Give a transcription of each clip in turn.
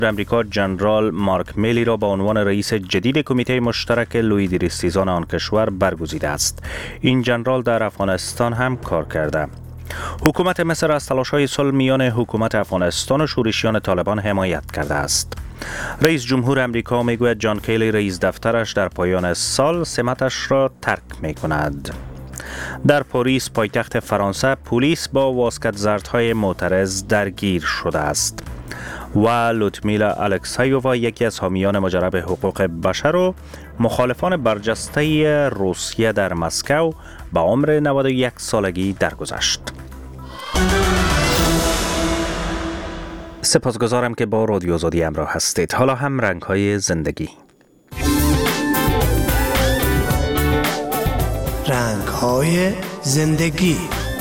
امریکا جنرال مارک میلی را به عنوان رئیس جدید کمیته مشترک لویدریستیزان آن کشور برگزیده است. این جنرال در افغانستان هم کار کرده. حکومت مصر از تلاش‌های صلح میان حکومت افغانستان و شورشیان طالبان حمایت کرده است. رئیس جمهور امریکا میگوید جان کیلی رئیس دفترش در پایان سال سمتش را ترک میکند. در پاریس پایتخت فرانسه پلیس با واسکت‌زردهای معترض درگیر شده است و لودمیلا الکسیووا یکی از حامیان مجرب حقوق بشر و مخالفان برجسته روسیه در مسکو به عمر 91 سالگی درگذشت. سپاسگزارم که با رادیو آزادی همراه هستید. حالا هم رنگ‌های زندگی. رنگ‌های زندگی.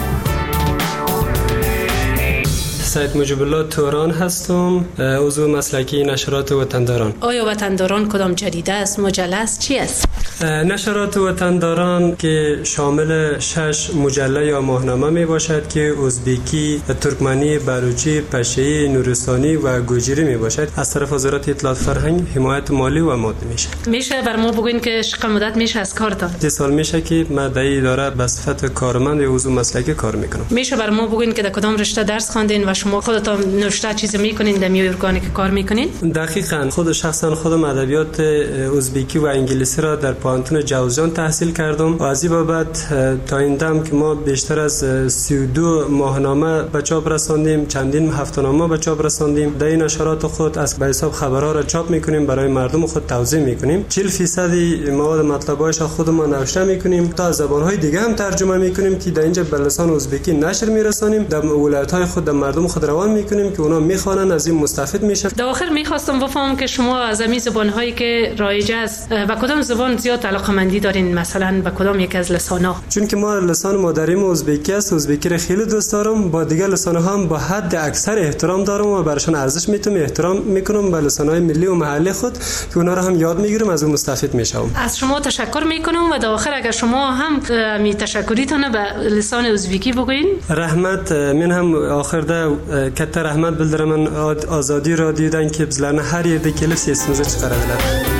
سید مجیب الله توران هستم، عضو مسلکی نشرات وطنداران. آیا وطنداران کدام جریده است؟ مجله است؟ چی است؟ نشرات وطنداران که شامل 6 مجله یا ماهنامه می باشد که ازبکی، ترکمنی، بلوچی، پشه‌ای، نورستانی و گوجری می باشد. از طرف وزارت اطلاعات فرهنگ حمایت مالی و مادی میشه. میشه بر ما بگوین که چقدر مدت میشه از کارتان؟ 3 سال میشه که من در اداره به صفت کارمند یا عضو مسلکی کار میکنم. میشه بر ما بگوین که در کدام رشته درس خواندین و شما خودتان نوشته چیزی میکنین در میورگانی که کار میکنین؟ دقیقاً خودم ادبیات ازبکی و انگلیسی را در پانتون جوزجان تحصیل کردم و از این بابت تا این دم که ما بیشتر از 32 ماهنامه به چاپ رساندیم، چندین هفته‌نامه به چاپ رساندیم. در این نشرات خود از به حساب خبرها را چاپ میکنیم، برای مردم خود توزیع میکنیم. 40% مواد مطلبایش خودمان نوشته میکنیم، تا زبان‌های دیگه هم ترجمه میکنیم که در اینجا به لسان ازبکی نشر میرسانیم، در ولایت‌های خود در مردم خود روان میکنیم که اونا میخوانن، از این مستفید میشن. در آخر میخواستم بفهمم که شما از همین زبان‌هایی که رایج است به کدام زبان زیاد علاقه‌مندی دارین، مثلا به کدام یک از لسان‌ها؟ چون که ما لسان مادریم ازبکی است، ازبکی را خیلی دوست دارم. با دیگر لسان‌ها هم با حد اکثر احترام دارم و براشون ارزش میتونم، احترام میکنم به لسان‌های ملی و محلی خود که اونا را هم یاد میگیرم، از اون مستفید میشم. از شما تشکر میکنم و در آخر اگر شما هم می تشکریتون به لسان ازبکی بگوین. رحمت من هم آخر ده کتر رحمت بلدرم من آزادی را دیدن که بزلن هر یه دکیل سیستمزه چقدر دلد.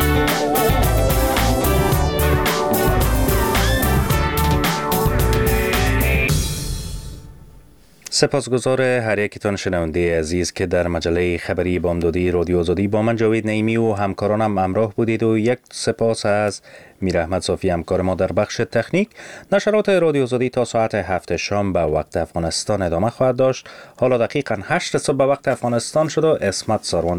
سپاسگزار هر یکتان شنونده عزیز که در مجله خبری بامدادی رادیو آزادی با من جاوید نعیمی و همکارانم همراه بودید و یک سپاس از میر احمد صافی همکار ما در بخش تکنیک. نشرات رادیو آزادی تا ساعت 7 شام به وقت افغانستان ادامه خواهد داشت. حالا دقیقاً 8 صبح به وقت افغانستان شد و اسمت ساروان